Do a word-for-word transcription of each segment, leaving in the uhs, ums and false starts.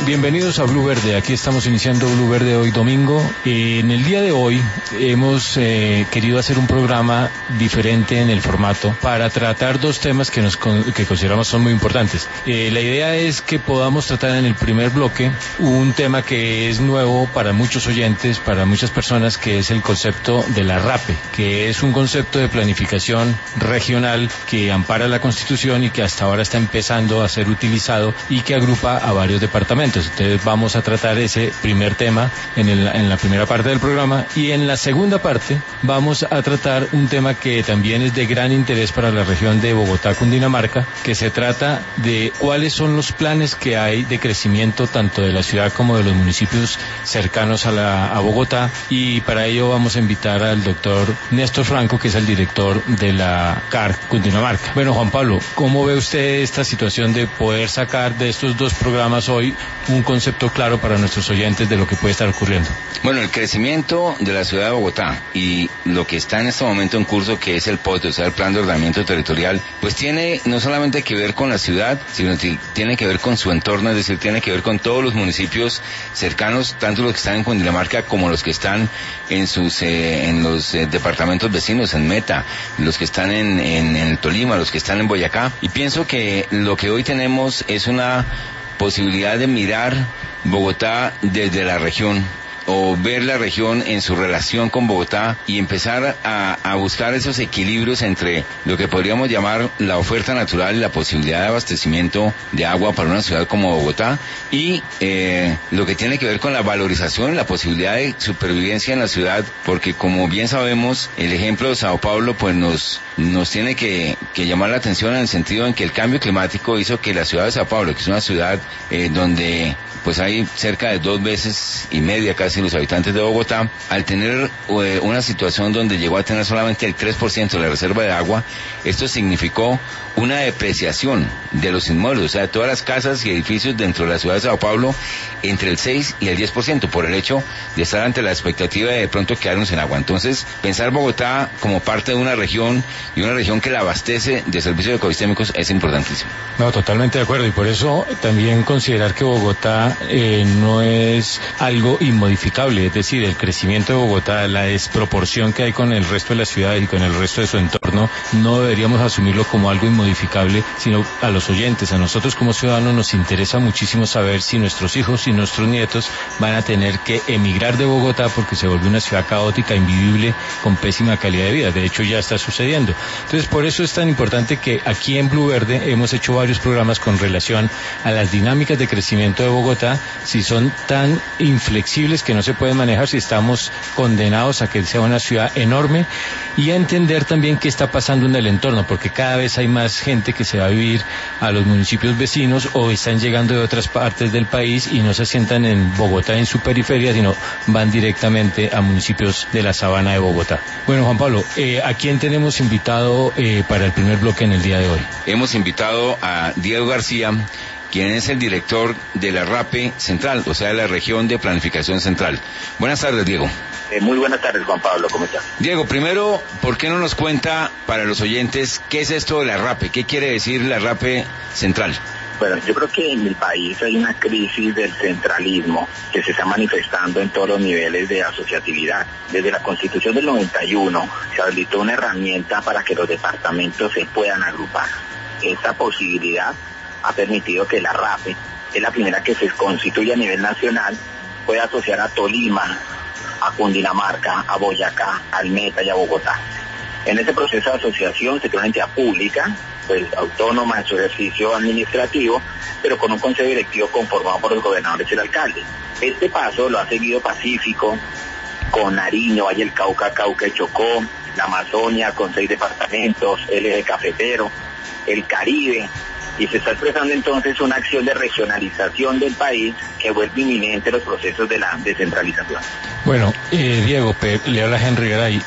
Bienvenidos a Blue Verde. Aquí estamos iniciando Blue Verde hoy domingo. Eh, en el día de hoy hemos eh, querido hacer un programa diferente en el formato para tratar dos temas que nos que consideramos son muy importantes. Eh, la idea es que podamos tratar en el primer bloque un tema que es nuevo para muchos oyentes, para muchas personas, que es el concepto de la RAPE, que es un concepto de planificación regional que ampara la Constitución y que hasta ahora está empezando a ser utilizado y que agrupa a varios departamentos. Entonces vamos a tratar ese primer tema en, el, en la primera parte del programa, y en la segunda parte vamos a tratar un tema que también es de gran interés para la región de Bogotá, Cundinamarca, que se trata de cuáles son los planes que hay de crecimiento tanto de la ciudad como de los municipios cercanos a, la, a Bogotá, y para ello vamos a invitar al doctor Néstor Franco, que es el director de la C A R Cundinamarca. Bueno, Juan Pablo, ¿cómo ve usted esta situación de poder sacar de estos dos programas hoy un concepto claro para nuestros oyentes de lo que puede estar ocurriendo? Bueno, el crecimiento de la ciudad de Bogotá y lo que está en este momento en curso, que es el P O T, o sea, el Plan de Ordenamiento Territorial, pues tiene no solamente que ver con la ciudad, sino que tiene que ver con su entorno, es decir, tiene que ver con todos los municipios cercanos, tanto los que están en Cundinamarca como los que están en sus eh, en los eh, departamentos vecinos, en Meta, los que están en, en, en el Tolima, los que están en Boyacá. Y pienso que lo que hoy tenemos es una posibilidad de mirar Bogotá desde la región, o ver la región en su relación con Bogotá y empezar a, a buscar esos equilibrios entre lo que podríamos llamar la oferta natural y la posibilidad de abastecimiento de agua para una ciudad como Bogotá, y eh, lo que tiene que ver con la valorización y la posibilidad de supervivencia en la ciudad, porque como bien sabemos, el ejemplo de Sao Paulo pues nos nos tiene que, que llamar la atención, en el sentido en que el cambio climático hizo que la ciudad de Sao Paulo, que es una ciudad eh, donde pues hay cerca de dos veces y media casi los habitantes de Bogotá, al tener eh, una situación donde llegó a tener solamente el tres por ciento de la reserva de agua, esto significó una depreciación de los inmuebles, o sea, de todas las casas y edificios dentro de la ciudad de Sao Paulo, entre el seis y el diez por ciento, por el hecho de estar ante la expectativa de de pronto quedarnos sin agua. Entonces, pensar Bogotá como parte de una región, y una región que la abastece de servicios ecosistémicos, es importantísimo. No, totalmente de acuerdo, y por eso también considerar que Bogotá eh, no es algo inmodificable, es decir, el crecimiento de Bogotá, la desproporción que hay con el resto de la ciudad y con el resto de su entorno, no deberíamos asumirlo como algo inmodificable, sino a los oyentes, a nosotros como ciudadanos nos interesa muchísimo saber si nuestros hijos y nuestros nietos van a tener que emigrar de Bogotá porque se vuelve una ciudad caótica, invivible, con pésima calidad de vida. De hecho, ya está sucediendo. Entonces, por eso es tan importante que aquí en Blue Verde hemos hecho varios programas con relación a las dinámicas de crecimiento de Bogotá, si son tan inflexibles que no se pueden manejar, si estamos condenados a que sea una ciudad enorme, y a entender también qué está pasando en el entorno, porque cada vez hay más gente que se va a vivir a los municipios vecinos o están llegando de otras partes del país y no se sientan en Bogotá en su periferia, sino van directamente a municipios de la sabana de Bogotá. Bueno, Juan Pablo, eh, ¿a quién tenemos invitado eh, para el primer bloque en el día de hoy? Hemos invitado a Diego García, quien es el director de la RAPE Central, o sea, de la Región de Planificación Central. Buenas tardes, Diego. Eh, muy buenas tardes, Juan Pablo, ¿cómo estás? Diego, primero, ¿por qué no nos cuenta para los oyentes qué es esto de la RAPE? ¿Qué quiere decir la RAPE Central? Bueno, yo creo que en el país hay una crisis del centralismo que se está manifestando en todos los niveles de asociatividad. Desde la Constitución del noventa y uno se habilitó una herramienta para que los departamentos se puedan agrupar. Esta posibilidad ha permitido que la RAPE, que es la primera que se constituye a nivel nacional, pueda asociar a Tolima, a Cundinamarca, a Boyacá, al Meta y a Bogotá. En ese proceso de asociación se crea una entidad pública, pues autónoma en su ejercicio administrativo, pero con un consejo directivo conformado por los gobernadores y el alcalde. Este paso lo ha seguido Pacífico, con Nariño, Valle del Cauca, Cauca y Chocó, la Amazonia con seis departamentos, el eje cafetero, el Caribe, y se está expresando entonces una acción de regionalización del país que vuelve inminente los procesos de la descentralización. Bueno, eh, Diego, le habla Henry Garay.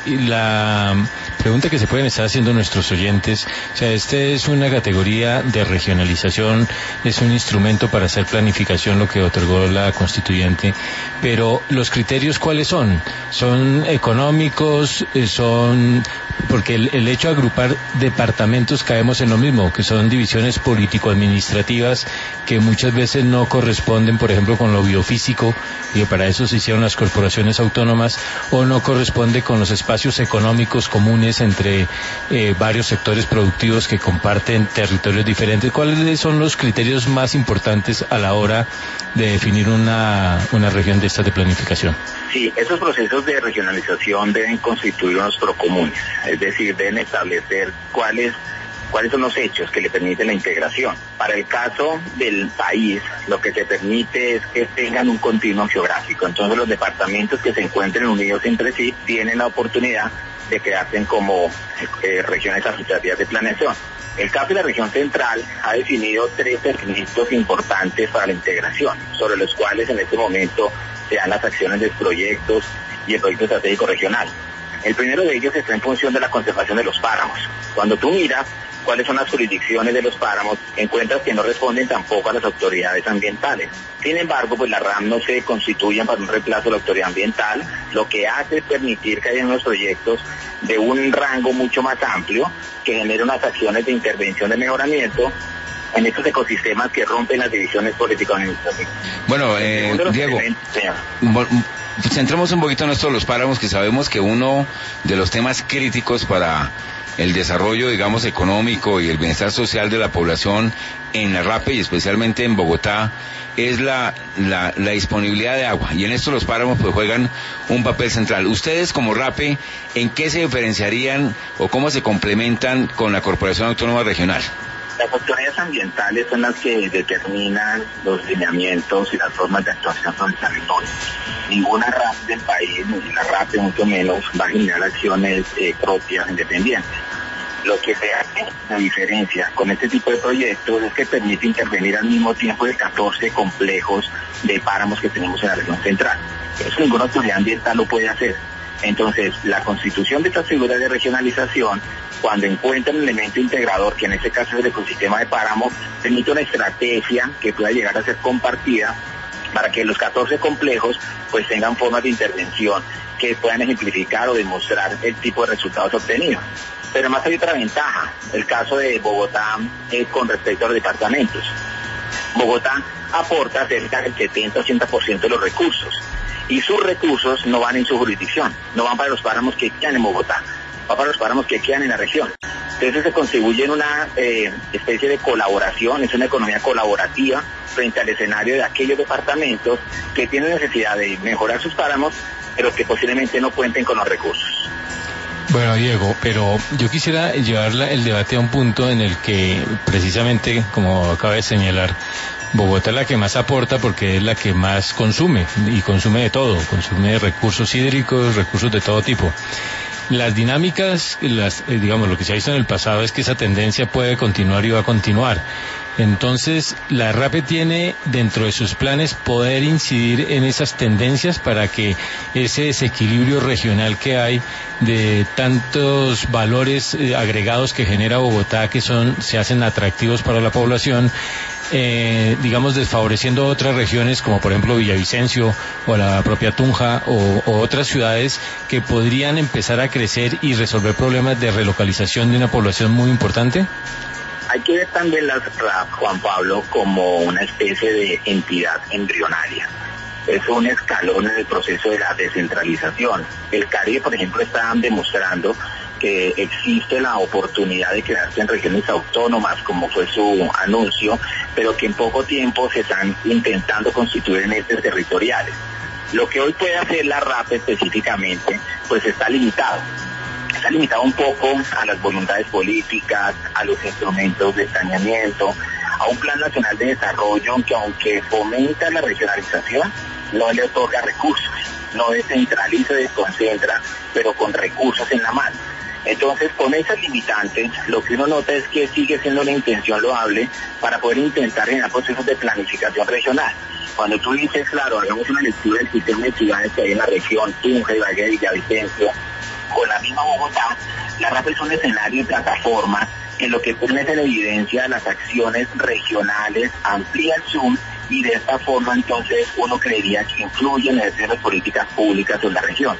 La pregunta que se pueden estar haciendo nuestros oyentes, o sea, este es una categoría de regionalización, es un instrumento para hacer planificación, lo que otorgó la constituyente, pero los criterios, ¿cuáles son? ¿Son económicos? ¿Son...? Porque el, el hecho de agrupar departamentos caemos en lo mismo, que son divisiones por político-administrativas que muchas veces no corresponden, por ejemplo, con lo biofísico, y para eso se hicieron las corporaciones autónomas, o no corresponde con los espacios económicos comunes entre eh, varios sectores productivos que comparten territorios diferentes. ¿Cuáles son los criterios más importantes a la hora de definir una, una región de estas de planificación? Sí, esos procesos de regionalización deben constituir unos procomunes, es decir, deben establecer cuáles cuáles son los hechos que le permiten la integración. Para el caso del país, lo que se permite es que tengan un continuo geográfico. Entonces los departamentos que se encuentren unidos entre sí tienen la oportunidad de quedarse como eh, regiones administrativas de planeación. El caso de la región central ha definido tres segmentos importantes para la integración, sobre los cuales en este momento se dan las acciones de proyectos y el proyecto estratégico regional. El primero de ellos está en función de la conservación de los páramos. Cuando tú miras cuáles son las jurisdicciones de los páramos, encuentras que no responden tampoco a las autoridades ambientales. Sin embargo, pues la RAM no se constituyen para un reemplazo de la autoridad ambiental, lo que hace es permitir que haya unos proyectos de un rango mucho más amplio, que generen unas acciones de intervención de mejoramiento en estos ecosistemas que rompen las divisiones político-administrativas. Bueno, eh, Diego, centremos un poquito en esto de los páramos, que sabemos que uno de los temas críticos para el desarrollo, digamos, económico y el bienestar social de la población en la RAPE y especialmente en Bogotá es la, la, la disponibilidad de agua, y en esto los páramos pues juegan un papel central. Ustedes como RAPE, ¿en qué se diferenciarían o cómo se complementan con la Corporación Autónoma Regional? Las autoridades ambientales son las que determinan los lineamientos y las formas de actuación sobre el territorio. Ninguna RAP del país, ni la RAPE mucho menos, va a generar acciones eh, propias, independientes. Lo que se hace, la diferencia con este tipo de proyectos, es que permite intervenir al mismo tiempo de catorce complejos de páramos que tenemos en la región central. Eso ninguna autoridad ambiental lo puede hacer. Entonces, la constitución de estas figuras de regionalización, cuando encuentran un elemento integrador, que en este caso es el ecosistema de páramo, permite una estrategia que pueda llegar a ser compartida para que los catorce complejos pues tengan formas de intervención que puedan ejemplificar o demostrar el tipo de resultados obtenidos. Pero además hay otra ventaja, el caso de Bogotá eh, con respecto a los departamentos. Bogotá aporta cerca del setenta a ochenta por ciento de los recursos, y sus recursos no van en su jurisdicción, no van para los páramos que quedan en Bogotá, van para los páramos que quedan en la región. Entonces se contribuye en una eh, especie de colaboración, es una economía colaborativa frente al escenario de aquellos departamentos que tienen necesidad de mejorar sus páramos, pero que posiblemente no cuenten con los recursos. Bueno, Diego, pero yo quisiera llevar la, el debate a un punto en el que precisamente, como acaba de señalar, Bogotá es la que más aporta porque es la que más consume, y consume de todo, consume recursos hídricos, recursos de todo tipo. Las dinámicas, las, eh, digamos, lo que se ha visto en el pasado es que esa tendencia puede continuar y va a continuar. Entonces, la RAPE tiene dentro de sus planes poder incidir en esas tendencias para que ese desequilibrio regional que hay de tantos valores eh, agregados que genera Bogotá, que son se hacen atractivos para la población, eh, digamos, desfavoreciendo otras regiones como por ejemplo Villavicencio o la propia Tunja o, o otras ciudades que podrían empezar a crecer y resolver problemas de relocalización de una población muy importante? Hay que ver también las RAP, Juan Pablo, como una especie de entidad embrionaria. Es un escalón en el proceso de la descentralización. El Caribe, por ejemplo, está demostrando que existe la oportunidad de quedarse en regiones autónomas, como fue su anuncio, pero que en poco tiempo se están intentando constituir en entes territoriales. Lo que hoy puede hacer la RAP específicamente, pues está limitado. Está limitado un poco a las voluntades políticas, a los instrumentos de saneamiento, a un plan nacional de desarrollo que, aunque fomenta la regionalización, no le otorga recursos, no descentraliza, desconcentra, pero con recursos en la mano. Entonces, con esas limitantes, lo que uno nota es que sigue siendo una intención loable para poder intentar generar procesos de planificación regional. Cuando tú dices, claro, hagamos una lectura del sistema de ciudades que hay en la región, Tunja, Ibagué, Villavicencio, con la misma Bogotá, la RAP es un escenario de plataforma en lo que pone en evidencia las acciones regionales, amplía el zoom, y de esta forma entonces uno creería que influyen en las políticas públicas en la región.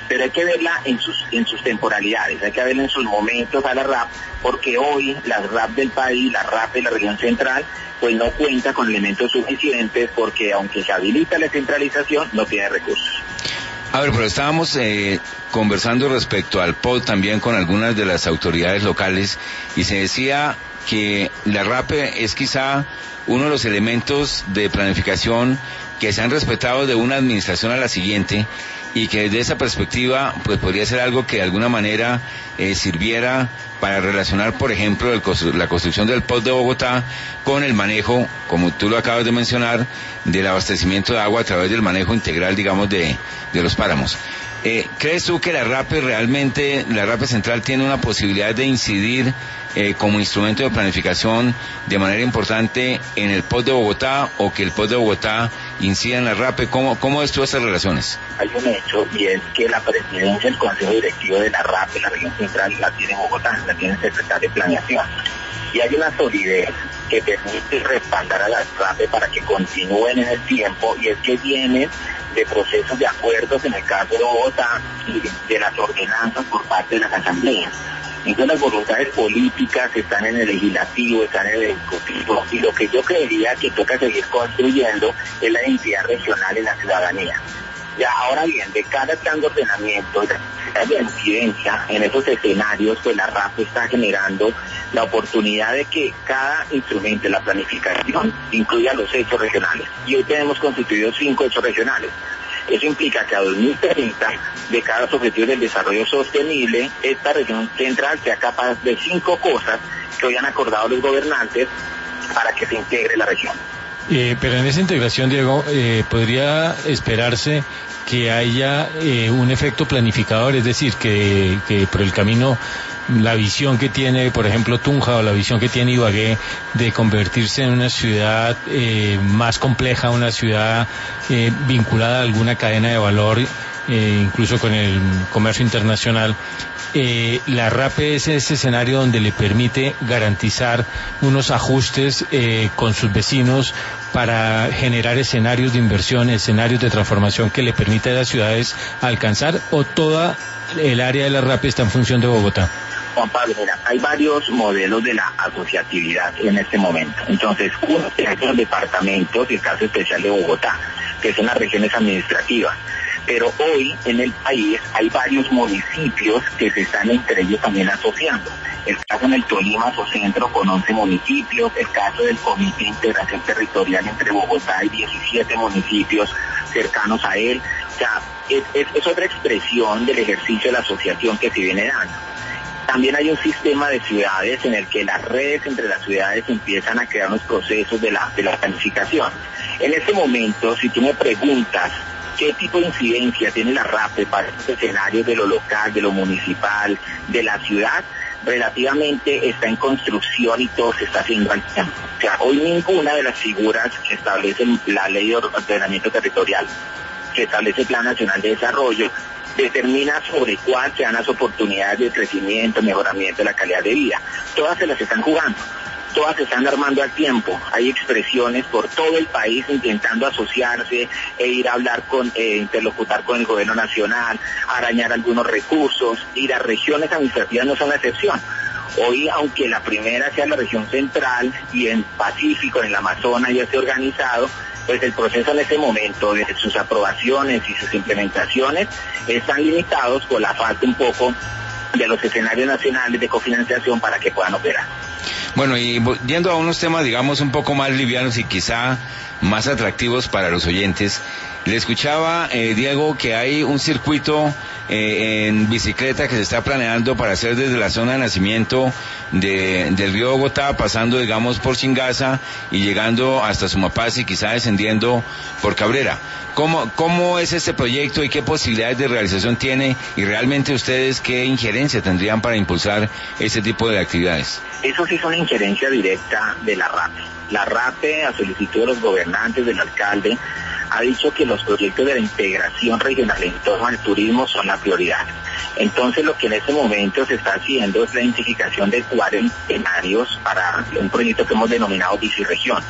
pero hay que verla en sus en sus temporalidades, hay que verla en sus momentos a la R A P, porque hoy la R A P del país, la R A P de la región central, pues no cuenta con elementos suficientes, porque aunque se habilita la centralización, no tiene recursos. A ver, pero estábamos eh, conversando respecto al P O D también con algunas de las autoridades locales, y se decía que la R A P es quizá uno de los elementos de planificación que se han respetado de una administración a la siguiente, y que desde esa perspectiva pues podría ser algo que de alguna manera eh, sirviera para relacionar, por ejemplo, el, la construcción del P O D de Bogotá con el manejo, como tú lo acabas de mencionar, del abastecimiento de agua a través del manejo integral, digamos, de, de los páramos. Eh, ¿Crees tú que la R A P realmente, la R A P central tiene una posibilidad de incidir eh, como instrumento de planificación de manera importante en el P O D de Bogotá, o que el P O D de Bogotá incida en la R A P? ¿Cómo, cómo ves tú esas relaciones? Hay un hecho, y es que la presidencia del Consejo Directivo de la R A P, la región central, la tiene Bogotá, la tiene el secretario de Planeación. Y hay una solidez que permite respaldar a la R A P para que continúen en el tiempo, y es que vienen de procesos de acuerdos en el caso de Bogotá y de las ordenanzas por parte de las asambleas. Entonces las voluntades políticas están en el legislativo, están en el ejecutivo, y lo que yo creería que toca seguir construyendo es la identidad regional en la ciudadanía. Ya, ahora bien, de cada plan de ordenamiento, de incidencia en esos escenarios, pues la R A P está generando la oportunidad de que cada instrumento de la planificación incluya los hechos regionales. Y hoy tenemos constituidos cinco hechos regionales. Eso implica que a dos mil treinta, de cada los objetivos del desarrollo sostenible, esta región central sea capaz de cinco cosas que hoy han acordado los gobernantes para que se integre la región. Eh, pero en esa integración, Diego, eh, podría esperarse que haya eh, un efecto planificador, es decir, que, que por el camino la visión que tiene, por ejemplo, Tunja, o la visión que tiene Ibagué de convertirse en una ciudad eh, más compleja, una ciudad eh, vinculada a alguna cadena de valor, eh, incluso con el comercio internacional. Eh, la R A P es ese escenario donde le permite garantizar unos ajustes eh, con sus vecinos para generar escenarios de inversión, escenarios de transformación que le permita a las ciudades alcanzar, o toda el área de la R A P está en función de Bogotá. Juan Pablo, mira, hay varios modelos de la asociatividad en este momento. Entonces, uno es los departamentos, y el caso especial de Bogotá, que son las regiones administrativas. Pero hoy en el país hay varios municipios que se están entre ellos también asociando. El caso en el Tolima, Socientro, con once municipios, el caso del Comité de Integración Territorial entre Bogotá y diecisiete municipios cercanos a él. O sea, es, es, es otra expresión del ejercicio de la asociación que se viene dando. También hay un sistema de ciudades en el que las redes entre las ciudades empiezan a crear unos procesos de la, de la planificación. En este momento, si tú me preguntas qué tipo de incidencia tiene la R A P para estos escenarios de lo local, de lo municipal, de la ciudad, relativamente está en construcción y todo se está haciendo al tiempo. O sea, hoy ninguna de las figuras que establecen la ley de ordenamiento territorial, que establece el Plan Nacional de Desarrollo, determina sobre cuáles sean las oportunidades de crecimiento, mejoramiento de la calidad de vida. Todas se las están jugando, todas se están armando al tiempo. Hay expresiones por todo el país intentando asociarse e ir a hablar con, eh, interlocutar con el gobierno nacional, arañar algunos recursos, y las regiones administrativas no son la excepción. Hoy, aunque la primera sea la región central y en Pacífico, en el Amazonas ya esté organizado, pues el proceso en este momento de sus aprobaciones y sus implementaciones están limitados por la falta un poco de los escenarios nacionales de cofinanciación para que puedan operar. Bueno, y yendo a unos temas, digamos, un poco más livianos y quizá más atractivos para los oyentes, le escuchaba, eh, Diego, que hay un circuito eh, en bicicleta que se está planeando para hacer desde la zona de nacimiento de, del río Bogotá, pasando, digamos, por Chingaza y llegando hasta Sumapaz y quizá descendiendo por Cabrera. ¿Cómo, ¿Cómo es este proyecto y qué posibilidades de realización tiene? Y realmente ustedes, ¿qué injerencia tendrían para impulsar este tipo de actividades? Eso sí es una injerencia directa de la R A P. La R A P, a solicitud de los gobernantes, del alcalde, ha dicho que los proyectos de la integración regional en torno al turismo son la prioridad. Entonces, lo que en este momento se está haciendo es la identificación de cuarenta escenarios para un proyecto que hemos denominado Bicirregión.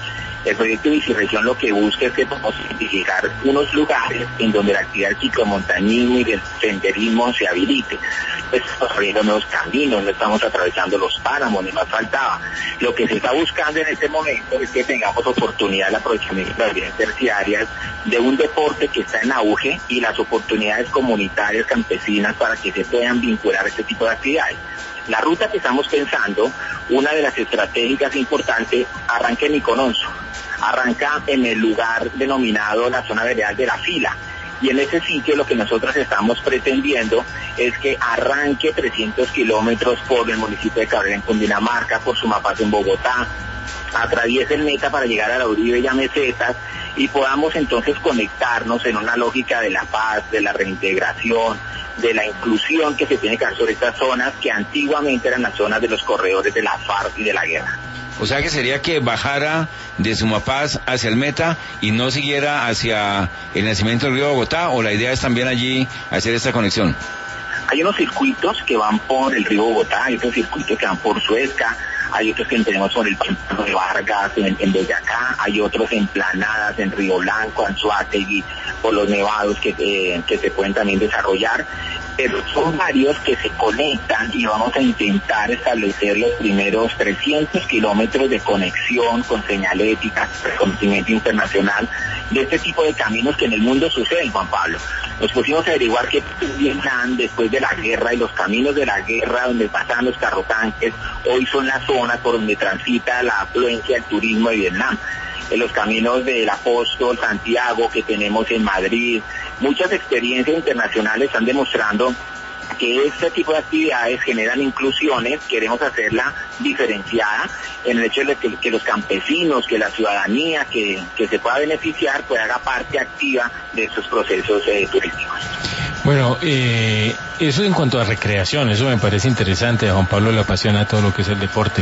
El proyecto Biciregión lo que busca es que podamos identificar unos lugares en donde la actividad del ciclomontañismo y del senderismo se habilite. Pues estamos abriendo nuevos caminos, no estamos atravesando los páramos, ni más faltaba. Lo que se está buscando en este momento es que tengamos oportunidad de aprovechamiento de las vías terciarias de un deporte que está en auge y las oportunidades comunitarias campesinas para que se puedan vincular a este tipo de actividades. La ruta que estamos pensando, una de las estratégicas importantes, arranca en Icononso, arranca en el lugar denominado la zona veredal de La Fila, y en ese sitio lo que nosotros estamos pretendiendo es que arranque trescientos kilómetros por el municipio de Cabrera en Cundinamarca, por Sumapaz en Bogotá, atraviese el Meta para llegar a la Uribe y a Mesetas, y podamos entonces conectarnos en una lógica de la paz, de la reintegración, de la inclusión que se tiene que hacer sobre estas zonas que antiguamente eran las zonas de los corredores de la FARC y de la guerra. O sea que sería que bajara de Sumapaz hacia el Meta y no siguiera hacia el nacimiento del río Bogotá, o la idea es también allí hacer esta conexión. Hay unos circuitos que van por el río Bogotá, hay otros circuitos que van por Suezca, hay otros que tenemos por el pantano de Vargas, en, en Boyacá, hay otros en Planadas, en Río Blanco, Anzoátegui, por los nevados que, eh, que se pueden también desarrollar, pero son varios que se conectan y vamos a intentar establecer los primeros trescientos kilómetros de conexión con señalética, reconocimiento internacional de este tipo de caminos que en el mundo suceden, Juan Pablo. Nos pusimos a averiguar qué Vietnam después de la guerra y los caminos de la guerra donde pasaban los carrotanques, hoy son las zonas por donde transita la afluencia del turismo de Vietnam. En los caminos del Apóstol, Santiago, que tenemos en Madrid, muchas experiencias internacionales están demostrando que este tipo de actividades generan inclusiones. Queremos hacerla diferenciada en el hecho de que, que los campesinos, que la ciudadanía que, que se pueda beneficiar, pues haga parte activa de estos procesos eh, turísticos. Bueno, eh, eso en cuanto a recreación, eso me parece interesante. A Juan Pablo le apasiona todo lo que es el deporte,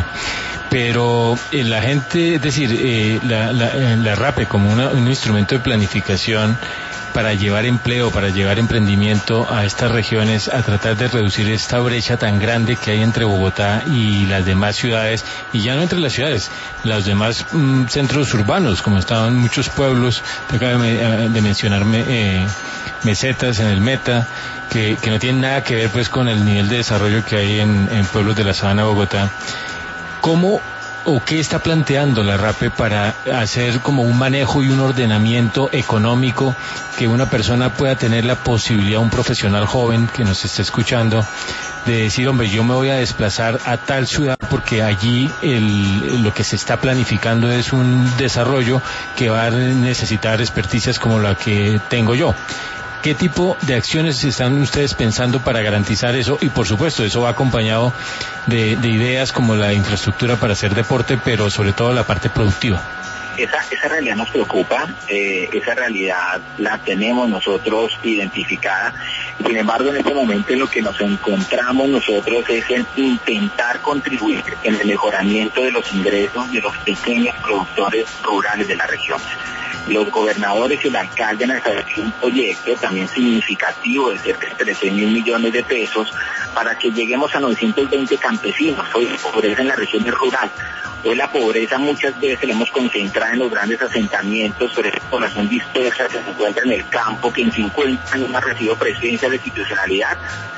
pero eh, la gente, es decir, eh, la, la, la RAPE como una, un instrumento de planificación para llevar empleo, para llevar emprendimiento a estas regiones, a tratar de reducir esta brecha tan grande que hay entre Bogotá y las demás ciudades, y ya no entre las ciudades, los demás mm, centros urbanos, como estaban muchos pueblos, te acabo de, de mencionarme, eh, Mesetas en el Meta, que, que no tienen nada que ver pues con el nivel de desarrollo que hay en, en pueblos de la sabana de Bogotá. ¿Cómo o qué está planteando la RAPE para hacer como un manejo y un ordenamiento económico, que una persona pueda tener la posibilidad, un profesional joven que nos esté escuchando, de decir, hombre, yo me voy a desplazar a tal ciudad porque allí el, lo que se está planificando es un desarrollo que va a necesitar experticias como la que tengo yo? ¿Qué tipo de acciones están ustedes pensando para garantizar eso? Y por supuesto, eso va acompañado de, de ideas como la infraestructura para hacer deporte, pero sobre todo la parte productiva. Esa, esa realidad nos preocupa, eh, esa realidad la tenemos nosotros identificada. Sin embargo, en este momento en lo que nos encontramos nosotros es en intentar contribuir en el mejoramiento de los ingresos de los pequeños productores rurales de la región. Los gobernadores y el alcalde han establecido un proyecto también significativo de cerca de trece mil millones de pesos para que lleguemos a novecientos veinte campesinos. Hoy la pobreza en la región es rural. Hoy la pobreza muchas veces la hemos concentrado en los grandes asentamientos, pero es población dispersa que se encuentra en el campo, que en cincuenta años no ha recibido presencia de institucionalidad.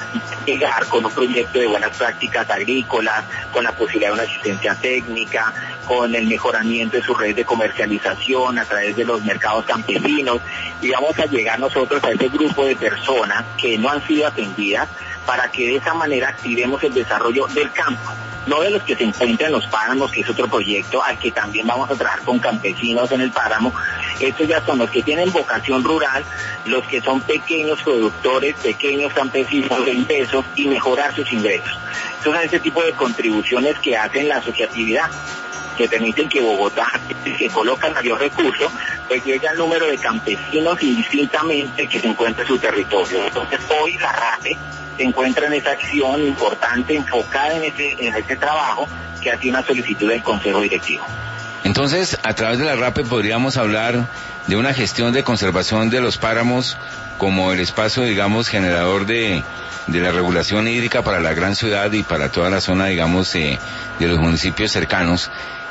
Llegar con un proyecto de buenas prácticas agrícolas, con la posibilidad de una asistencia técnica, con el mejoramiento de su red de comercialización a través de los mercados campesinos, y vamos a llegar nosotros a ese grupo de personas que no han sido atendidas para que de esa manera activemos el desarrollo del campo. No de los que se encuentran en los páramos, que es otro proyecto al que también vamos a trabajar con campesinos en el páramo. Estos ya son los que tienen vocación rural, los que son pequeños productores, pequeños campesinos de ingresos, y mejorar sus ingresos. Estos son ese tipo de contribuciones que hacen la asociatividad, que permiten que Bogotá, que coloca mayor recurso, pues llegue al número de campesinos indistintamente que se encuentra en su territorio. Entonces hoy la RAPE se encuentra en esa acción importante, enfocada en ese, en ese trabajo, que hace una solicitud del Consejo Directivo. Entonces, a través de la RAPE podríamos hablar de una gestión de conservación de los páramos como el espacio, digamos, generador de, de la regulación hídrica para la gran ciudad y para toda la zona, digamos, eh, de los municipios cercanos,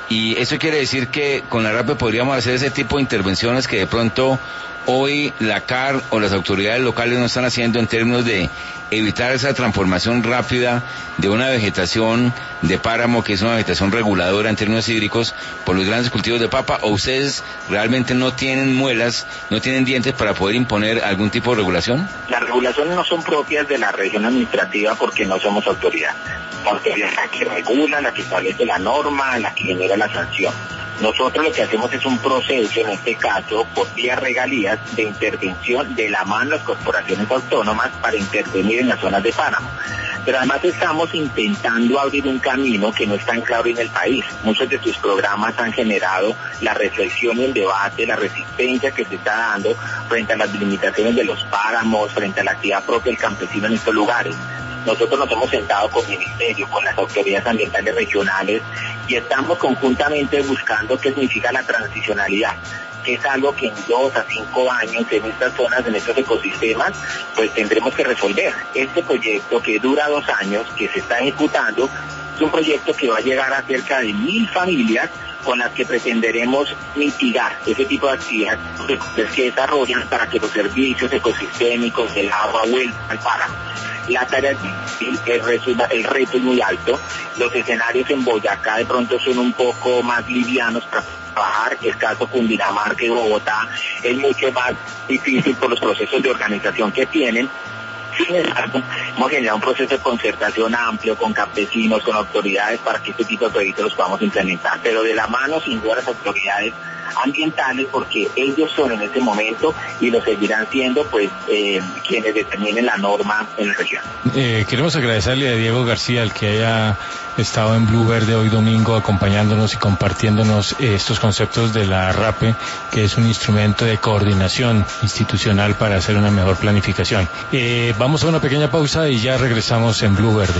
Y eso quiere decir que con la RAPE podríamos hacer ese tipo de intervenciones que de pronto hoy la C A R o las autoridades locales no están haciendo en términos de evitar esa transformación rápida de una vegetación de páramo, que es una vegetación reguladora en términos hídricos, por los grandes cultivos de papa. ¿O ustedes realmente no tienen muelas, no tienen dientes para poder imponer algún tipo de regulación? Las regulaciones no son propias de la región administrativa porque no somos autoridad. La autoridad es la que regula, la que establece la norma, la que genera la sanción. Nosotros lo que hacemos es un proceso, en este caso, por vía regalías, de intervención de la mano de las corporaciones autónomas para intervenir en las zonas de páramo. Pero además estamos intentando abrir un camino que no es tan claro en el país. Muchos de tus programas han generado la reflexión y el debate, la resistencia que se está dando frente a las limitaciones de los páramos, frente a la actividad propia del campesino en estos lugares. Nosotros nos hemos sentado con el Ministerio, con las autoridades ambientales regionales y estamos conjuntamente buscando qué significa la transicionalidad, que es algo que en dos a cinco años en estas zonas, en estos ecosistemas, pues tendremos que resolver. Este proyecto que dura dos años, que se está ejecutando, es un proyecto que va a llegar a cerca de mil familias con las que pretenderemos mitigar ese tipo de actividades que desarrollan para que los servicios ecosistémicos del agua vuelvan al páramo. La tarea es difícil, el reto, el reto es muy alto, los escenarios en Boyacá de pronto son un poco más livianos para trabajar, el caso Cundinamarca y Bogotá es mucho más difícil por los procesos de organización que tienen. Sin embargo, hemos generado un proceso de concertación amplio con campesinos, con autoridades para que este tipo de proyectos los podamos implementar, pero de la mano sin duda las autoridades ambientales, porque ellos son en este momento y lo seguirán siendo pues eh, quienes determinen la norma en la región. Eh, queremos agradecerle a Diego García el que haya estado en Blue Verde hoy domingo acompañándonos y compartiéndonos eh, estos conceptos de la RAPE, que es un instrumento de coordinación institucional para hacer una mejor planificación. Eh, vamos a una pequeña pausa y ya regresamos en Blue Verde.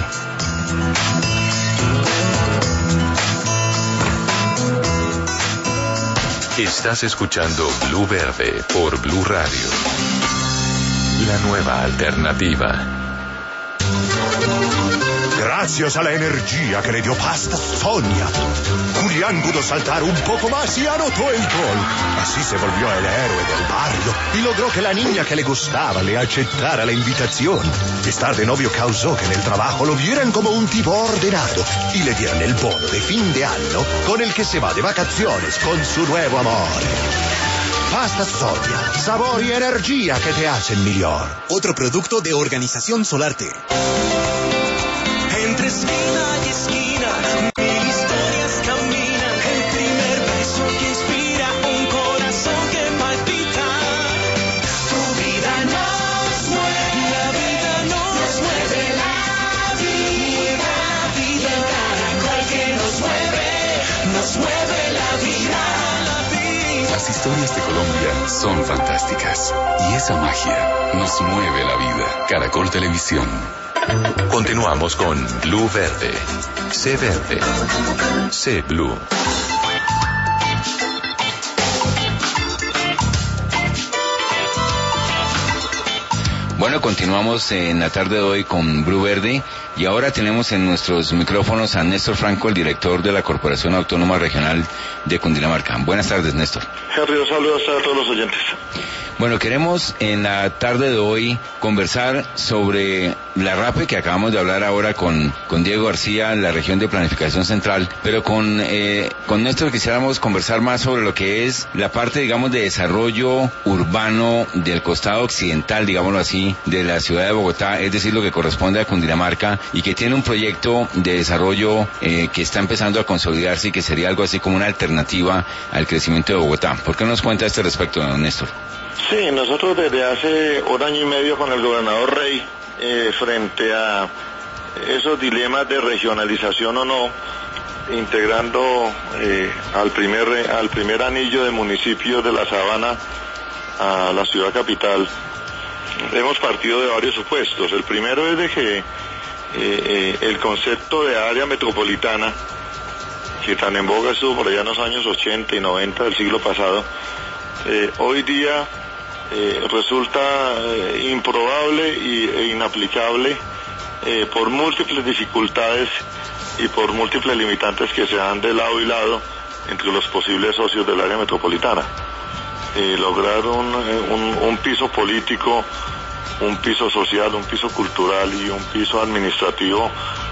Estás escuchando Blue Verde por Blue Radio, la nueva alternativa. Gracias a la energía que le dio Pasta Sonia, Julián pudo saltar un poco más y anotó el gol. Así se volvió el héroe del barrio y logró que la niña que le gustaba le aceptara la invitación. Estar de novio causó que en el trabajo lo vieran como un tipo ordenado y le dieran el bono de fin de año con el que se va de vacaciones con su nuevo amor. Pasta Sonia, sabor y energía que te hacen mejor. Otro producto de Organización Solarte. Entre esquina y esquina, mil historias caminan. El primer beso que inspira un corazón que palpita. Tu vida nos mueve, la vida nos mueve, la vida, la vida, el caracol que nos mueve, nos mueve la vida, la vida. Las historias de Colombia son fantásticas y esa magia nos mueve la vida. Caracol Televisión. Continuamos con Blue Verde. Sé verde. Sé Blue. Bueno, continuamos en la tarde de hoy con Blue Verde y ahora tenemos en nuestros micrófonos a Néstor Franco, el director de la Corporación Autónoma Regional de Cundinamarca. Buenas tardes, Néstor. Henry, un saludo a todos los oyentes. Bueno, queremos en la tarde de hoy conversar sobre la RAPE, que acabamos de hablar ahora con, con Diego García, la región de planificación central, pero con, eh, con Néstor quisiéramos conversar más sobre lo que es la parte, digamos, de desarrollo urbano del costado occidental, digámoslo así, de la ciudad de Bogotá, es decir, lo que corresponde a Cundinamarca, y que tiene un proyecto de desarrollo eh, que está empezando a consolidarse y que sería algo así como una alternativa al crecimiento de Bogotá. ¿Por qué nos cuenta a este respecto, don Néstor? Sí, nosotros desde hace un año y medio con el gobernador Rey, eh, frente a esos dilemas de regionalización o no, integrando eh, al primer al primer anillo de municipios de la Sabana a la ciudad capital, hemos partido de varios supuestos. El primero es de que eh, eh, el concepto de área metropolitana, que tan en boga estuvo por allá en los años ochenta y noventa del siglo pasado, eh, hoy día Eh, resulta eh, improbable y, e inaplicable eh, por múltiples dificultades y por múltiples limitantes que se dan de lado y lado entre los posibles socios del área metropolitana. Eh, lograr un, un, un piso político, un piso social, un piso cultural y un piso administrativo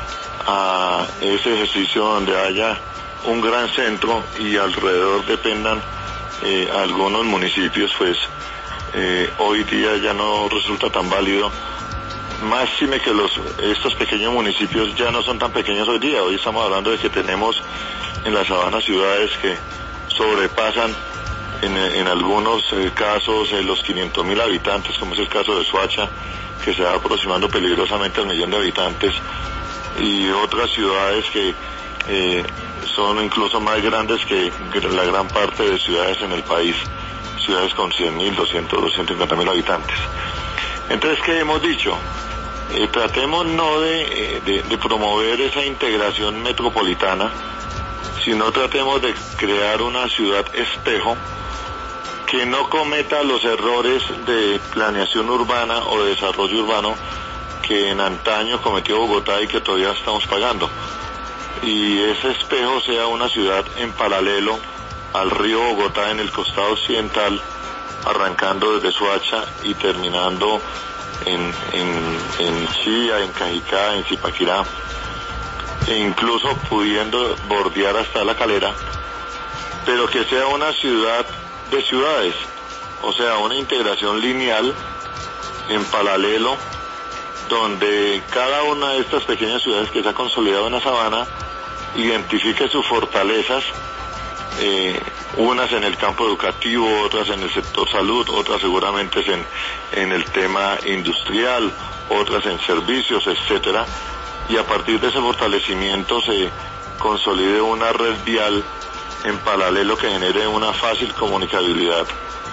a ese ejercicio donde haya un gran centro y alrededor dependan eh, algunos municipios, pues eh, hoy día ya no resulta tan válido. Máxime que los estos pequeños municipios ya no son tan pequeños hoy día. Hoy estamos hablando de que tenemos en la sabana ciudades que sobrepasan en, en algunos eh, casos eh, los quinientos mil habitantes, como es el caso de Soacha, que se va aproximando peligrosamente al millón de habitantes, y otras ciudades que eh, son incluso más grandes que la gran parte de ciudades en el país, ciudades con cien mil, doscientos, doscientos cincuenta mil habitantes. Entonces, ¿qué hemos dicho? Eh, tratemos no de, de, de promover esa integración metropolitana, sino tratemos de crear una ciudad espejo que no cometa los errores de planeación urbana o de desarrollo urbano que en antaño cometió Bogotá y que todavía estamos pagando. Y ese espejo sea una ciudad en paralelo al río Bogotá en el costado occidental, arrancando desde Soacha y terminando en, en, en Chía, en Cajicá, en Zipaquirá, e incluso pudiendo bordear hasta La Calera, pero que sea una ciudad de ciudades, o sea, una integración lineal en paralelo, donde cada una de estas pequeñas ciudades que se ha consolidado en la sabana identifique sus fortalezas, eh, unas en el campo educativo, otras en el sector salud, otras seguramente en, en el tema industrial, otras en servicios, etcétera, y a partir de ese fortalecimiento se consolide una red vial en paralelo que genere una fácil comunicabilidad,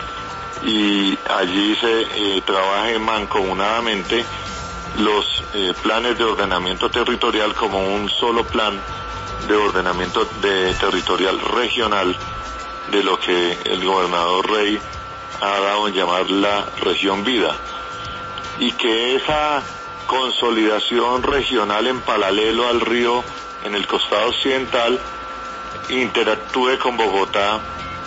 y allí se eh, trabaje mancomunadamente los eh, planes de ordenamiento territorial como un solo plan de ordenamiento de territorial regional de lo que el gobernador Rey ha dado en llamar la región vida, y que esa consolidación regional en paralelo al río en el costado occidental interactúe con Bogotá,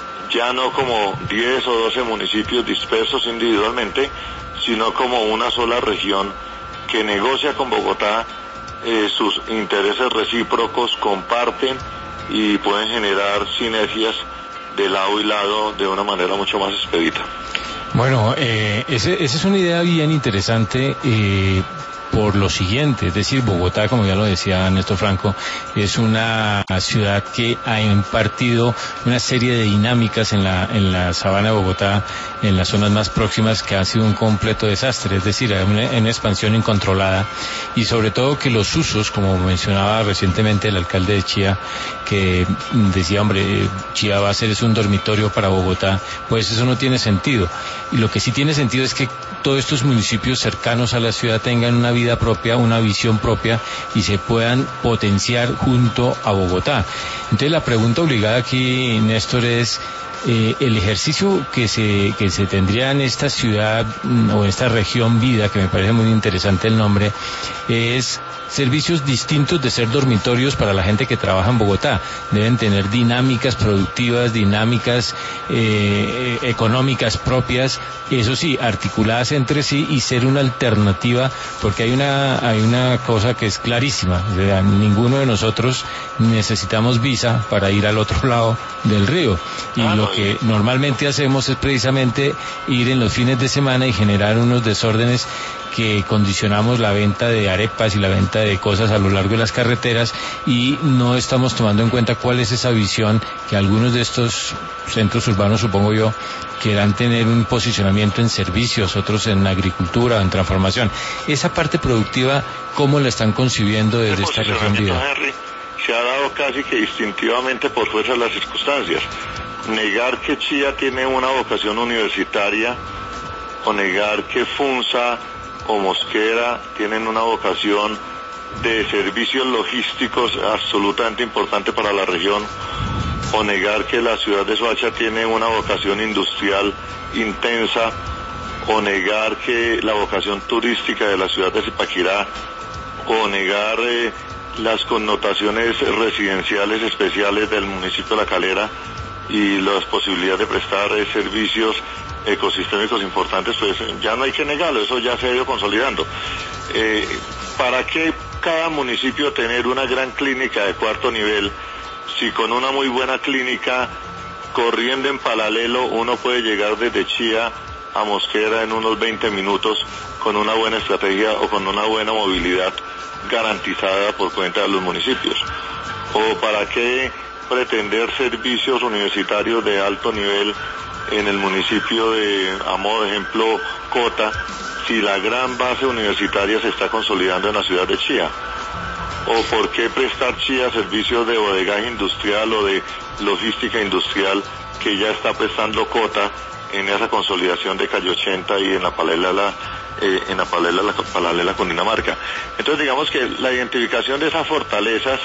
ya no como diez o doce municipios dispersos individualmente, sino como una sola región que negocia con Bogotá eh, sus intereses recíprocos, comparten y pueden generar sinergias de lado y lado de una manera mucho más expedita. Bueno, eh, esa es una idea bien interesante. Eh, por lo siguiente, es decir, Bogotá, como ya lo decía Néstor Franco, es una ciudad que ha impartido una serie de dinámicas en la en la sabana de Bogotá, en las zonas más próximas, que ha sido un completo desastre, es decir, hay una, una expansión incontrolada, y sobre todo que los usos, como mencionaba recientemente el alcalde de Chía, que decía, hombre, Chía va a ser es un dormitorio para Bogotá, pues eso no tiene sentido. Y lo que sí tiene sentido es que todos estos municipios cercanos a la ciudad tengan una vida propia, una visión propia, y se puedan potenciar junto a Bogotá. Entonces la pregunta obligada aquí, Néstor, es eh, el ejercicio que se que se tendría en esta ciudad o en esta región vida, que me parece muy interesante el nombre, es servicios distintos de ser dormitorios para la gente que trabaja en Bogotá. Deben tener dinámicas productivas, dinámicas eh, económicas propias, eso sí, articuladas entre sí, y ser una alternativa, porque hay una hay una cosa que es clarísima, o sea, ninguno de nosotros necesitamos visa para ir al otro lado del río, y ah, lo que normalmente hacemos es precisamente ir en los fines de semana y generar unos desórdenes que condicionamos la venta de arepas y la venta de cosas a lo largo de las carreteras, y no estamos tomando en cuenta cuál es esa visión que algunos de estos centros urbanos, supongo yo, quieran tener un posicionamiento en servicios, otros en agricultura, en transformación. Esa parte productiva, ¿cómo la están concibiendo desde esta región vida? Henry, se ha dado casi que instintivamente por fuerza de las circunstancias. Negar que Chía tiene una vocación universitaria, o negar que Funza o Mosquera tienen una vocación de servicios logísticos absolutamente importante para la región, o negar que la ciudad de Soacha tiene una vocación industrial intensa, o negar que la vocación turística de la ciudad de Zipaquirá, o negar eh, las connotaciones residenciales especiales del municipio de La Calera y las posibilidades de prestar eh, servicios ecosistémicos importantes, pues ya no hay que negarlo, eso ya se ha ido consolidando. Eh, ¿Para qué cada municipio tener una gran clínica de cuarto nivel si con una muy buena clínica corriendo en paralelo uno puede llegar desde Chía a Mosquera en unos veinte minutos con una buena estrategia o con una buena movilidad garantizada por cuenta de los municipios? ¿O para qué pretender servicios universitarios de alto nivel en el municipio de, a modo de ejemplo, Cota, si la gran base universitaria se está consolidando en la ciudad de Chía? ¿O por qué prestar Chía servicios de bodegaje industrial o de logística industrial que ya está prestando Cota en esa consolidación de calle ochenta y en la paralela, eh, en la paralela, la paralela con Dinamarca? Entonces digamos que la identificación de esas fortalezas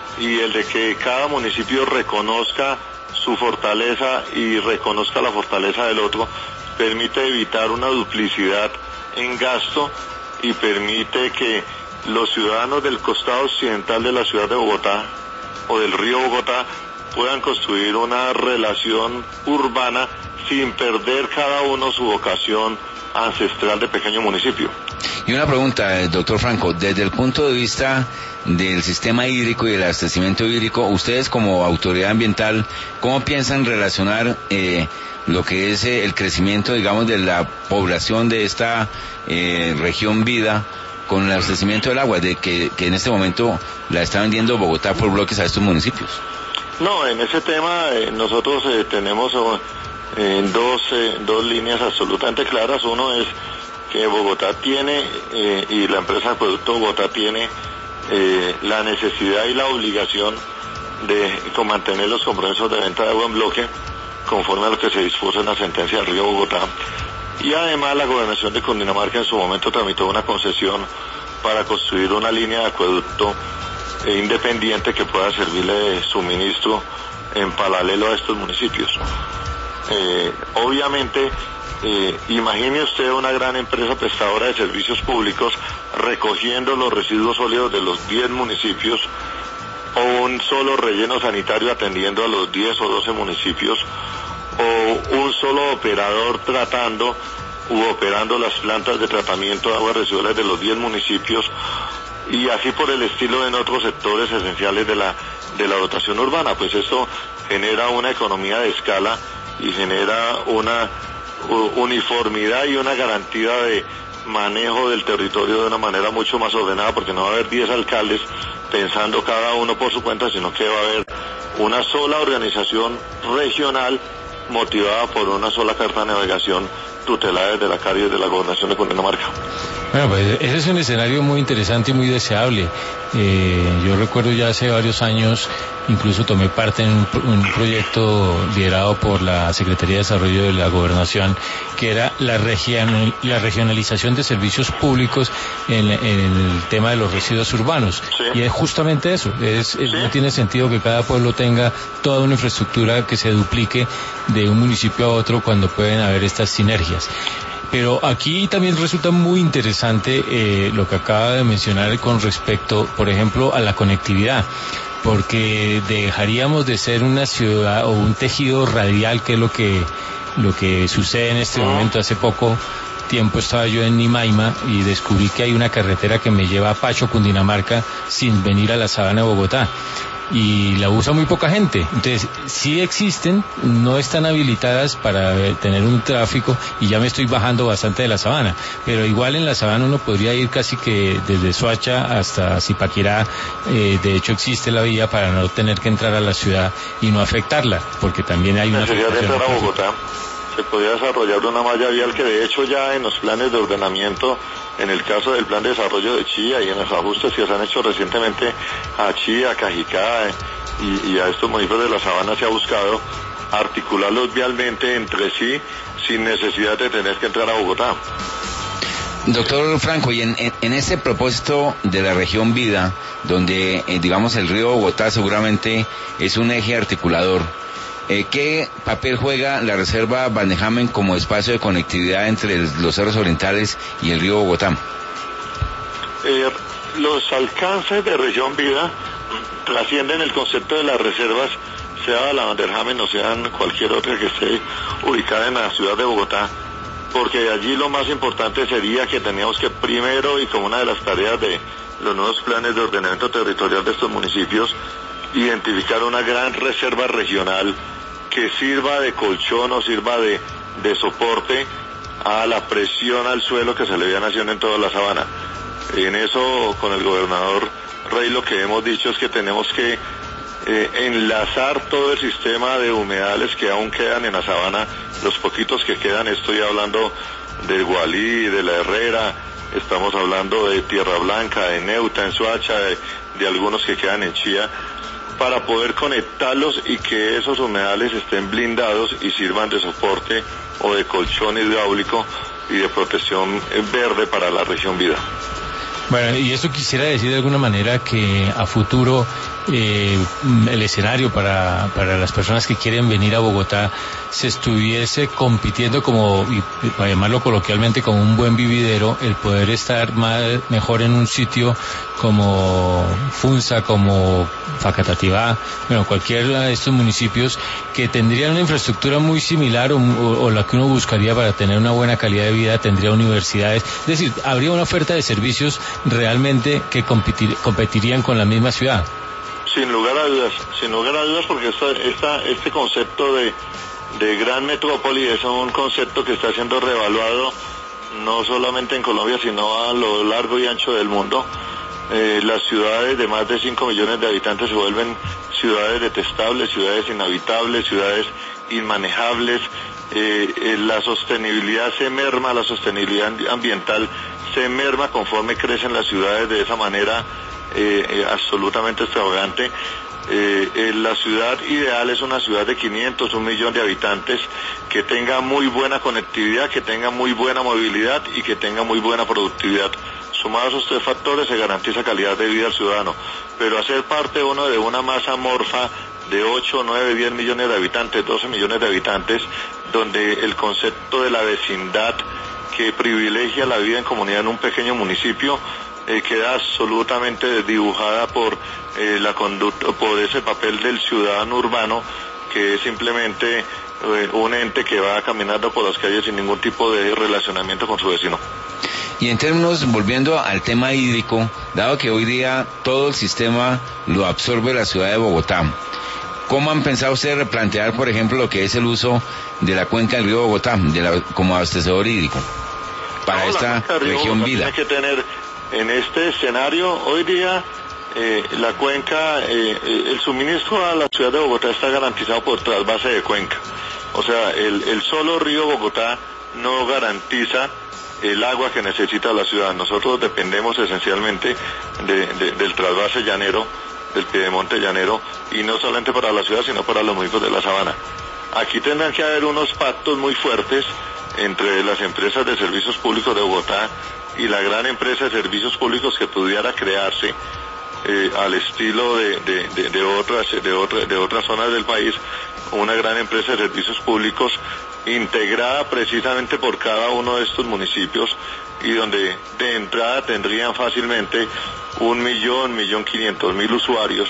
y el de que cada municipio reconozca su fortaleza y reconozca la fortaleza del otro permite evitar una duplicidad en gasto y permite que los ciudadanos del costado occidental de la ciudad de Bogotá o del río Bogotá puedan construir una relación urbana sin perder cada uno su vocación ancestral de pequeño municipio. Y una pregunta, doctor Franco, desde el punto de vista del sistema hídrico y del abastecimiento hídrico, ustedes como autoridad ambiental, ¿cómo piensan relacionar eh, lo que es eh, el crecimiento, digamos, de la población de esta eh, región Vida con el abastecimiento del agua, de que, que en este momento la está vendiendo Bogotá por bloques a estos municipios? No, en ese tema eh, nosotros eh, tenemos eh, dos, eh, dos líneas absolutamente claras. Uno es que Bogotá tiene, eh, y la empresa Acueducto Bogotá tiene eh, la necesidad y la obligación de mantener los compromisos de venta de agua en bloque conforme a lo que se dispuso en la sentencia del río Bogotá. Y además la gobernación de Cundinamarca en su momento tramitó una concesión para construir una línea de acueducto eh, independiente que pueda servirle de suministro en paralelo a estos municipios. Eh, obviamente, eh, imagine usted una gran empresa prestadora de servicios públicos recogiendo los residuos sólidos de los diez municipios, o un solo relleno sanitario atendiendo a los diez o doce municipios, o un solo operador tratando u operando las plantas de tratamiento de aguas residuales de los diez municipios, y así por el estilo en otros sectores esenciales de la de la dotación urbana. Pues esto genera una economía de escala y genera una uniformidad y una garantía de manejo del territorio de una manera mucho más ordenada, porque no va a haber diez alcaldes pensando cada uno por su cuenta, sino que va a haber una sola organización regional motivada por una sola carta de navegación tutelada desde la C A R y desde la Gobernación de Cundinamarca. Bueno, pues ese es un escenario muy interesante y muy deseable. Eh, yo recuerdo ya hace varios años, incluso tomé parte en un, un proyecto liderado por la Secretaría de Desarrollo de la Gobernación, que era la, regional, la regionalización de servicios públicos en, en el tema de los residuos urbanos. Sí. Y es justamente eso, es, es, ¿Sí? No tiene sentido que cada pueblo tenga toda una infraestructura que se duplique de un municipio a otro cuando pueden haber estas sinergias. Pero aquí también resulta muy interesante eh, lo que acaba de mencionar con respecto, por ejemplo, a la conectividad, porque dejaríamos de ser una ciudad o un tejido radial, que es lo que lo que sucede en este momento. Hace poco tiempo estaba yo en Nimaima y descubrí que hay una carretera que me lleva a Pacho, Cundinamarca, sin venir a la Sabana de Bogotá, y la usa muy poca gente. Entonces, sí existen, no están habilitadas para tener un tráfico, y ya me estoy bajando bastante de la Sabana, pero igual en la Sabana uno podría ir casi que desde Soacha hasta Zipaquirá. Eh, de hecho existe la vía para no tener que entrar a la ciudad y no afectarla, porque también hay una necesidad de entrar a Bogotá. Se podría desarrollar una malla vial que de hecho ya en los planes de ordenamiento, en el caso del plan de desarrollo de Chía y en los ajustes que se han hecho recientemente a Chía, a Cajicá y, y a estos municipios de la Sabana, se ha buscado articularlos vialmente entre sí sin necesidad de tener que entrar a Bogotá. Doctor Franco, y en, en, en ese propósito de la región Vida, donde eh, digamos el río Bogotá seguramente es un eje articulador, Eh, ¿qué papel juega la reserva Vandejamen como espacio de conectividad entre el, los cerros orientales y el río Bogotá? Eh, los alcances de Región Vida trascienden el concepto de las reservas, sea la Vanderhamen o sea cualquier otra que esté ubicada en la ciudad de Bogotá, porque allí lo más importante sería que teníamos que primero, y como una de las tareas de los nuevos planes de ordenamiento territorial de estos municipios, identificar una gran reserva regional que sirva de colchón o sirva de, de soporte a la presión al suelo que se le viene haciendo en toda la sabana. En eso, con el gobernador Rey, lo que hemos dicho es que tenemos que eh, enlazar todo el sistema de humedales que aún quedan en la sabana, los poquitos que quedan. Estoy hablando del Gualí, de la Herrera, estamos hablando de Tierra Blanca, de Neuta, en Soacha, de, de algunos que quedan en Chía, para poder conectarlos y que esos humedales estén blindados y sirvan de soporte o de colchón hidráulico y de protección verde para la región Vida. Bueno, y eso quisiera decir de alguna manera que a futuro eh, el escenario para, para las personas que quieren venir a Bogotá se estuviese compitiendo como, y para llamarlo coloquialmente, como un buen vividero, el poder estar más, mejor en un sitio como Funza, como Facatativá, bueno, cualquiera de estos municipios que tendrían una infraestructura muy similar o, o, o la que uno buscaría para tener una buena calidad de vida, tendría universidades, es decir, habría una oferta de servicios realmente que competir, competirían con la misma ciudad. Sin lugar a dudas, sin lugar a dudas, porque esta, esta, este concepto de, de gran metrópoli es un concepto que está siendo reevaluado no solamente en Colombia, sino a lo largo y ancho del mundo. Eh, las ciudades de más de cinco millones de habitantes se vuelven ciudades detestables, ciudades inhabitables, ciudades inmanejables. Eh, eh, la sostenibilidad se merma, la sostenibilidad ambiental se merma conforme crecen las ciudades de esa manera eh, eh, absolutamente extravagante. Eh, eh, la ciudad ideal es una ciudad de quinientos, un millón de habitantes, que tenga muy buena conectividad, que tenga muy buena movilidad y que tenga muy buena productividad. Sumados esos tres factores se garantiza calidad de vida al ciudadano, pero hacer parte uno de una masa amorfa de ocho, nueve, diez millones de habitantes, doce millones de habitantes, donde el concepto de la vecindad que privilegia la vida en comunidad en un pequeño municipio eh, queda absolutamente desdibujada por eh, la conducta, por ese papel del ciudadano urbano, que es simplemente eh, un ente que va caminando por las calles sin ningún tipo de relacionamiento con su vecino. Y en términos, volviendo al tema hídrico, dado que hoy día todo el sistema lo absorbe la ciudad de Bogotá, ¿cómo han pensado ustedes replantear, por ejemplo, lo que es el uso de la cuenca del río Bogotá de la, como abastecedor hídrico para no, esta región Vida? Tiene que tener en este escenario hoy día eh, la cuenca, eh, el suministro a la ciudad de Bogotá está garantizado por trasvase de cuenca. O sea, el, el solo río Bogotá no garantiza el agua que necesita la ciudad. Nosotros dependemos esencialmente de, de, del trasvase llanero, del piedemonte llanero, y no solamente para la ciudad, sino para los municipios de la sabana. Aquí tendrán que haber unos pactos muy fuertes entre las empresas de servicios públicos de Bogotá y la gran empresa de servicios públicos que pudiera crearse eh, al estilo de, de, de, de otras de, otra, de otras zonas del país, una gran empresa de servicios públicos integrada precisamente por cada uno de estos municipios, y donde de entrada tendrían fácilmente un millón, millón quinientos mil usuarios,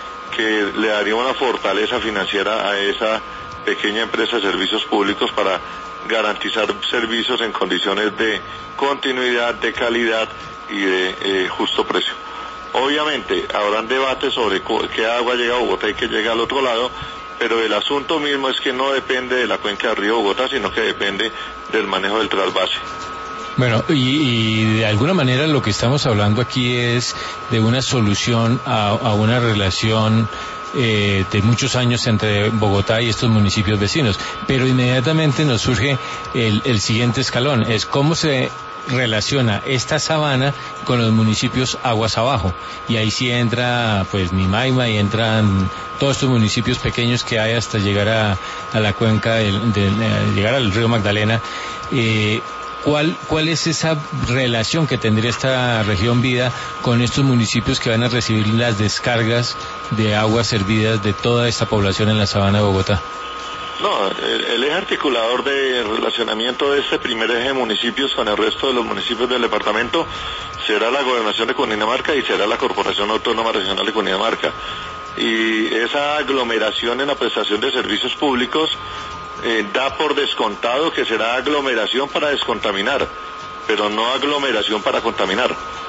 que le daría una fortaleza financiera a esa pequeña empresa de servicios públicos para garantizar servicios en condiciones de continuidad, de calidad y de eh, justo precio. Obviamente habrán debates sobre qué agua llega a Bogotá y qué llega al otro lado, pero el asunto mismo es que no depende de la cuenca del río Bogotá, sino que depende del manejo del trasvase. Bueno, y, y de alguna manera lo que estamos hablando aquí es de una solución a, a una relación eh, de muchos años entre Bogotá y estos municipios vecinos, pero inmediatamente nos surge el, el siguiente escalón, es cómo se relaciona esta sabana con los municipios aguas abajo, y ahí sí entra pues Nimaima y entran todos estos municipios pequeños que hay hasta llegar a, a la cuenca del, del, de, llegar al río Magdalena. eh, ¿Cuál, ¿Cuál es esa relación que tendría esta región Vida con estos municipios que van a recibir las descargas de aguas servidas de toda esta población en la sabana de Bogotá? No, el, el eje articulador de relacionamiento de este primer eje de municipios con el resto de los municipios del departamento será la Gobernación de Cundinamarca y será la Corporación Autónoma Regional de Cundinamarca. Y esa aglomeración en la prestación de servicios públicos eh, da por descontado que será aglomeración para descontaminar, pero no aglomeración para contaminar.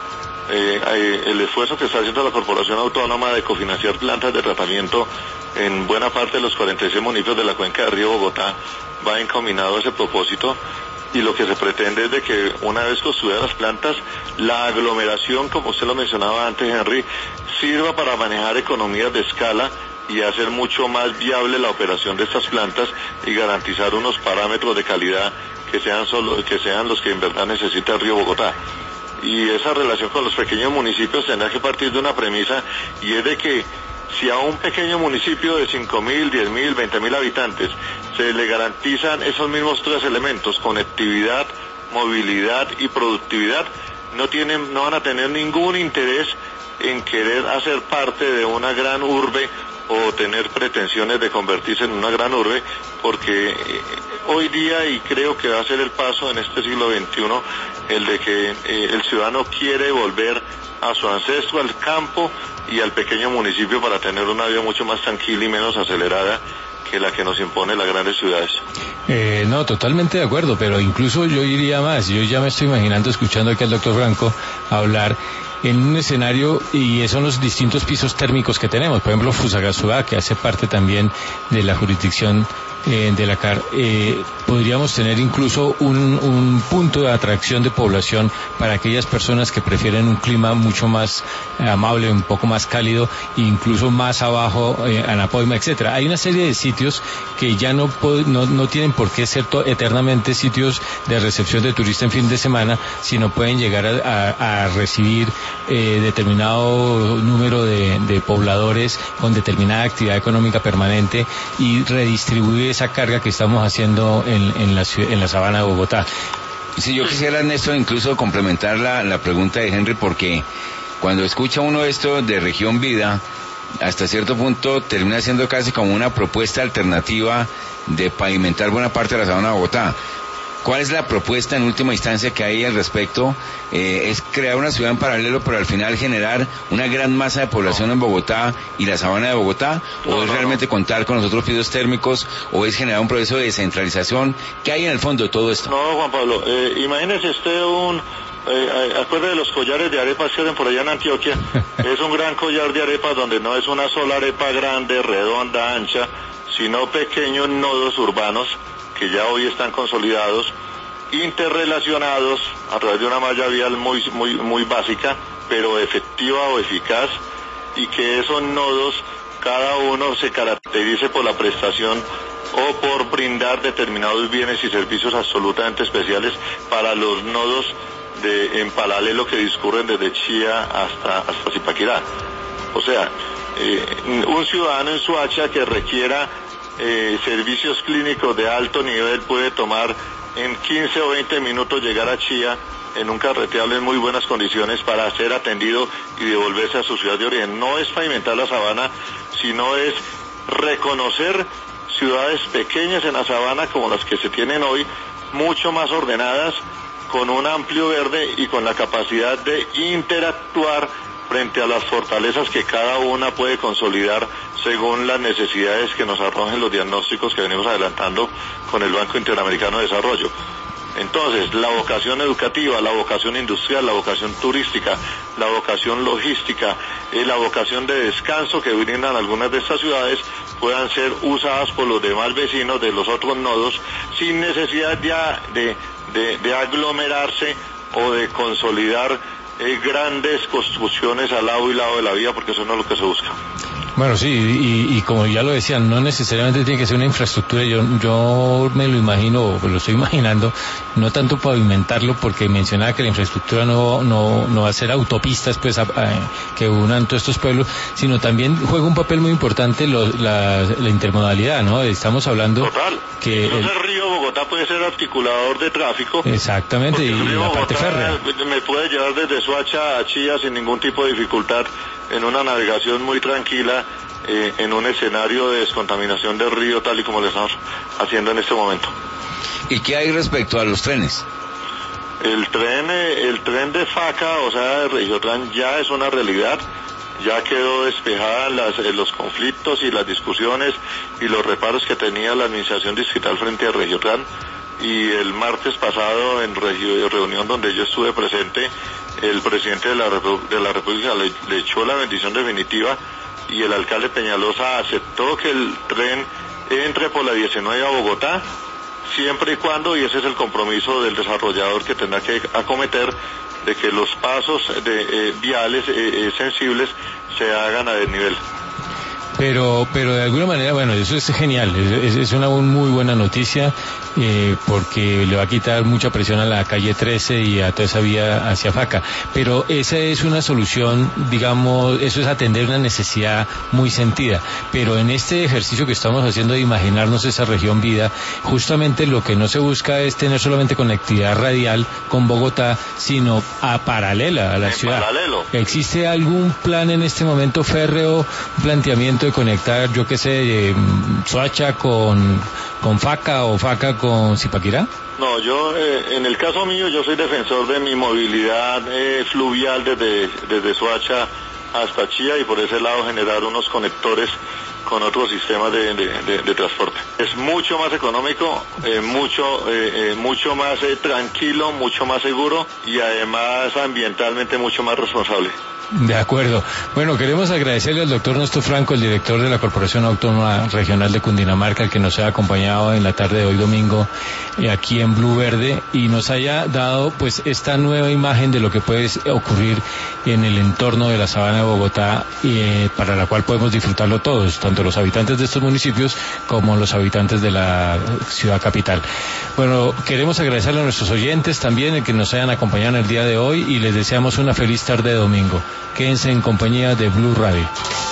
Eh, eh, el esfuerzo que está haciendo la Corporación Autónoma de cofinanciar plantas de tratamiento en buena parte de los cuarenta y seis municipios de la cuenca del río Bogotá va encaminado a ese propósito, y lo que se pretende es de que una vez construidas las plantas, la aglomeración, como usted lo mencionaba antes, Henry, sirva para manejar economías de escala y hacer mucho más viable la operación de estas plantas y garantizar unos parámetros de calidad que sean solo, que sean los que en verdad necesita el río Bogotá. Y esa relación con los pequeños municipios tendrá que partir de una premisa, y es de que si a un pequeño municipio de cinco mil, diez mil, veinte mil habitantes se le garantizan esos mismos tres elementos, conectividad, movilidad y productividad, no tienen, no van a tener ningún interés en querer hacer parte de una gran urbe o tener pretensiones de convertirse en una gran urbe, porque eh, hoy día, y creo que va a ser el paso en este siglo veintiuno, el de que eh, el ciudadano quiere volver a su ancestro, al campo y al pequeño municipio para tener una vida mucho más tranquila y menos acelerada que la que nos impone las grandes ciudades. Eh, no, totalmente de acuerdo, pero incluso yo iría más. Yo ya me estoy imaginando, escuchando aquí al doctor Franco hablar en un escenario, y son los distintos pisos térmicos que tenemos. Por ejemplo, Fusagasugá, que hace parte también de la jurisdicción eh, de la C A R, eh, podríamos tener incluso un, un punto de atracción de población para aquellas personas que prefieren un clima mucho más eh, amable, un poco más cálido, incluso más abajo, eh, Anapoima, etcétera. Hay una serie de sitios que ya no, no, no tienen por qué ser eternamente sitios de recepción de turistas en fin de semana, sino pueden llegar a, a, a recibir eh, determinado número de, de pobladores con determinada actividad económica permanente y redistribuir esa carga que estamos haciendo en, en, la, en la sabana de Bogotá. Sí, yo quisiera, Ernesto, incluso complementar la, la pregunta de Henry, porque cuando escucha uno esto de Región Vida, hasta cierto punto termina siendo casi como una propuesta alternativa de pavimentar buena parte de la sabana de Bogotá. ¿Cuál es la propuesta en última instancia que hay al respecto? Eh, ¿Es crear una ciudad en paralelo, pero al final generar una gran masa de población en Bogotá y la sabana de Bogotá? ¿O no, es no, realmente no. contar con los otros pisos térmicos? ¿O es generar un proceso de descentralización? ¿Qué hay en el fondo de todo esto? No, Juan Pablo, eh, imagínese usted un... Eh, acuerde de los collares de arepas que hacen por allá en Antioquia. Es un gran collar de arepas donde no es una sola arepa grande, redonda, ancha, sino pequeños nodos urbanos que ya hoy están consolidados, interrelacionados a través de una malla vial muy, muy, muy básica, pero efectiva o eficaz, y que esos nodos, cada uno se caracterice por la prestación o por brindar determinados bienes y servicios absolutamente especiales para los nodos de, en paralelo que discurren desde Chía hasta, hasta Zipaquirá. O sea, eh, un ciudadano en Soacha que requiera eh, servicios clínicos de alto nivel puede tomar en quince o veinte minutos llegar a Chía en un carreteable en muy buenas condiciones para ser atendido y devolverse a su ciudad de origen. No es pavimentar la sabana, sino es reconocer ciudades pequeñas en la sabana como las que se tienen hoy, mucho más ordenadas, con un amplio verde y con la capacidad de interactuar frente a las fortalezas que cada una puede consolidar según las necesidades que nos arrojen los diagnósticos que venimos adelantando con el Banco Interamericano de Desarrollo. Entonces, la vocación educativa, la vocación industrial, la vocación turística, la vocación logística, y la vocación de descanso que brindan algunas de estas ciudades puedan ser usadas por los demás vecinos de los otros nodos sin necesidad ya de, de, de aglomerarse o de consolidar eh, grandes construcciones al lado y lado de la vía, porque eso no es lo que se busca. Bueno, sí, y, y como ya lo decían, no necesariamente tiene que ser una infraestructura. Yo yo me lo imagino, o lo estoy imaginando, no tanto pavimentarlo, porque mencionaba que la infraestructura no no no va a ser autopistas pues a, a, que unan todos estos pueblos, sino también juega un papel muy importante lo, la, la intermodalidad, ¿no? Estamos hablando Total. que Eso el, es el río Bogotá puede ser articulador de tráfico. Exactamente, y el río la parte Bogotá férrea. me puede llevar desde Soacha a Chía sin ningún tipo de dificultad, en una navegación muy tranquila, eh, en un escenario de descontaminación del río tal y como lo estamos haciendo en este momento. ¿Y qué hay respecto a los trenes? El tren, eh, el tren de Faca, o sea, de Regiotran, ya es una realidad. Ya quedó despejada las, eh, los conflictos y las discusiones y los reparos que tenía la administración distrital frente a Regiotran. Y el martes pasado, en regio, reunión donde yo estuve presente, el presidente de la, Repu- de la República le, le echó la bendición definitiva y el alcalde Peñalosa aceptó que el tren entre por la diecinueve a Bogotá, siempre y cuando, y ese es el compromiso del desarrollador que tendrá que acometer, de que los pasos de eh, viales eh, eh, sensibles se hagan a desnivel. Pero, pero de alguna manera, bueno, eso es genial, es, es una muy buena noticia, eh, porque le va a quitar mucha presión a la calle trece y a toda esa vía hacia Faca. Pero esa es una solución, digamos, eso es atender una necesidad muy sentida. Pero en este ejercicio que estamos haciendo de imaginarnos esa región vida, justamente lo que no se busca es tener solamente conectividad radial con Bogotá, sino a paralela a la En ciudad. paralelo. ¿Existe algún plan en este momento férreo, un planteamiento de conectar, yo qué sé, eh, Soacha con, con Faca o Faca con Zipaquirá? No, yo, eh, en el caso mío, yo soy defensor de mi movilidad eh, fluvial desde, desde Soacha hasta Chía y por ese lado generar unos conectores con otros sistemas de, de, de, de transporte. Es mucho más económico, eh, mucho, eh, eh, mucho más eh, tranquilo, mucho más seguro y además ambientalmente mucho más responsable. De acuerdo. Bueno, queremos agradecerle al doctor Néstor Franco, el director de la Corporación Autónoma Regional de Cundinamarca, que nos ha acompañado en la tarde de hoy domingo eh, aquí en Blue Verde y nos haya dado pues esta nueva imagen de lo que puede ocurrir en el entorno de la Sabana de Bogotá, eh, para la cual podemos disfrutarlo todos, tanto los habitantes de estos municipios como los habitantes de la ciudad capital. Bueno, queremos agradecerle a nuestros oyentes también el que nos hayan acompañado en el día de hoy y les deseamos una feliz tarde de domingo. Quédense en compañía de Blue Radio.